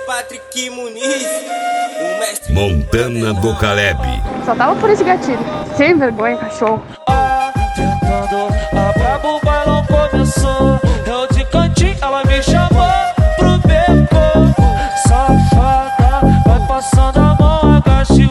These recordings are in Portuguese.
Patrick Muniz, o mestre Montana do Caleb. Só tava por esse gatilho. Sem vergonha, cachorro. Tentando a brabo, o bailão começou. Eu de cantinho, ela me chamou pro beco. Safada, vai passando a mão, agache.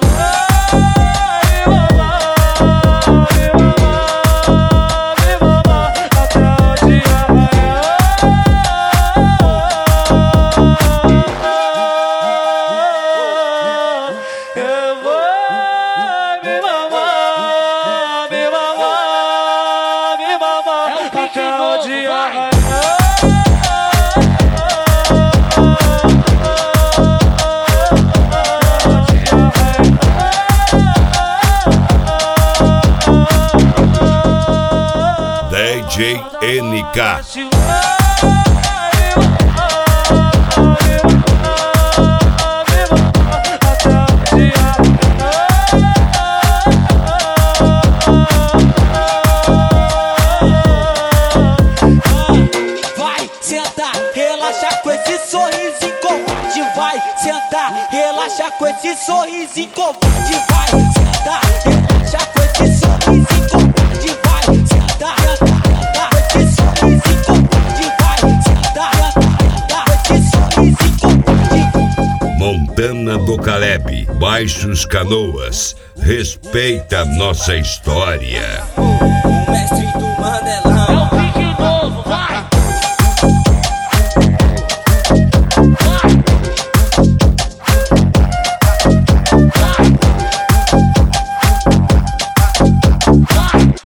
DJ NK. Vai sentar, relaxa com esse sorrisinho covarde. Vai sentar, relaxa com esse sorrisinho covarde. Vai sentar, relaxa com esse sorrisinho covarde. Vai sentar, relaxa com esse sorrisinho covarde. Vai sentar, relaxa com esse sorrisinho covarde. Montana do Caleb, Baixos Canoas. Respeita nossa história.